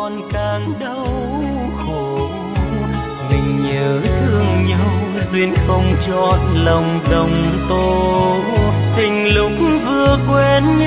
còn càng đau khổ. Mình nhớ thương nhau duyên không chọn lòng đồng tô, tình lúc vừa quen